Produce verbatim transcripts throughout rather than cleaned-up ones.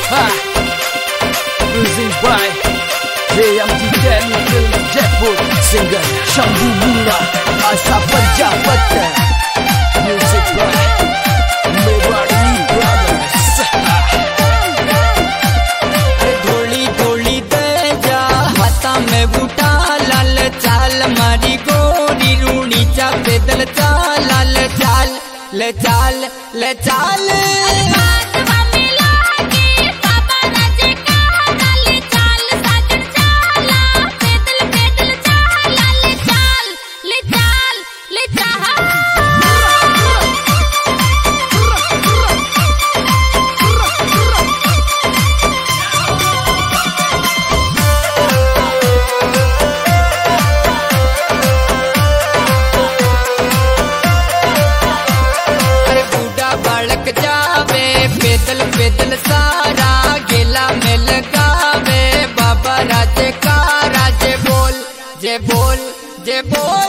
Ha! Music by J M T Delhi Films Jaipur. Singer Shambhu Mura Asa Prajapat. Music by Mewari Brothers. धोली धोली दे जा हाथा में बूटा लाल चाल मारी गोरी रूणी चा पैदल चाल लाल चाल ले चाल ले चाल पैदल पैदल सारा गेला में लगावे बाबा राजे का राजे बोल जे बोल जे बोल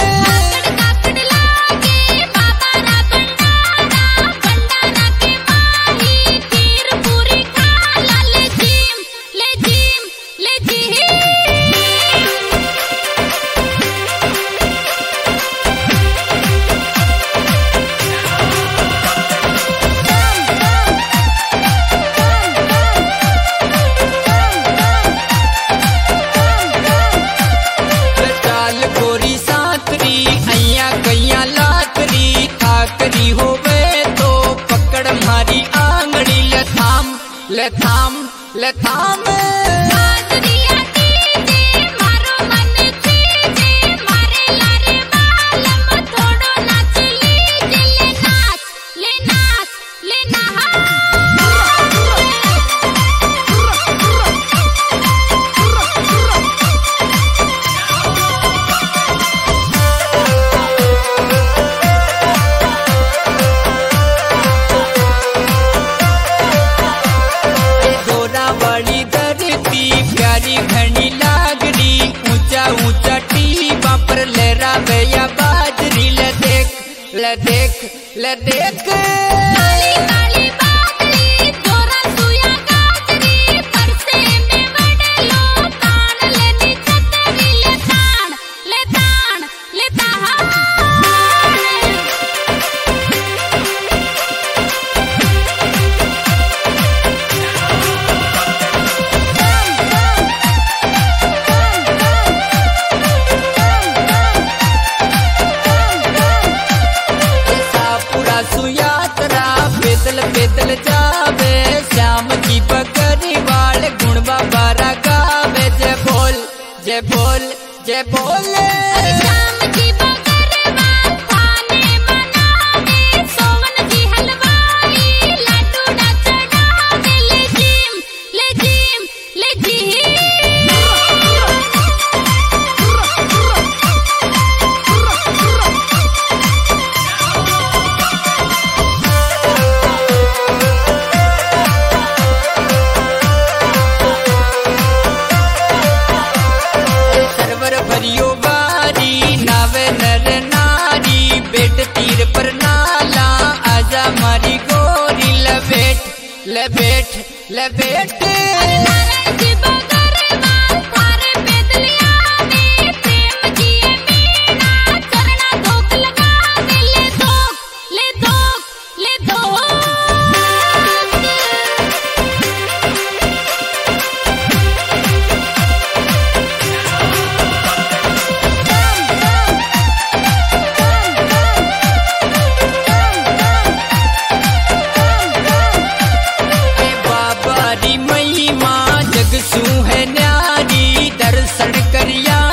ले थाम ले थाम प्यारी घनी लागरी ऊंचा ऊंचा टीबा पर लहरा भैया बाजरी ले देख ले देख ले देख पैदल जावे श्याम की बकरी वाले गुण बाबा गावे जय बोल जय बोल जय बोल श्याम की बकरी वाले थाने मनावे सोवन जी हलवाई लड्डू ना चढ़ावे ले जीम ले जीम ले जीम भरियो बारी नावे नर नारी बेट तीर पर नाला आजा मारी गोरी लपेट लपेट लपेट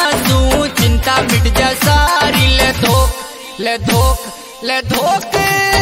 ले धोक ले धोक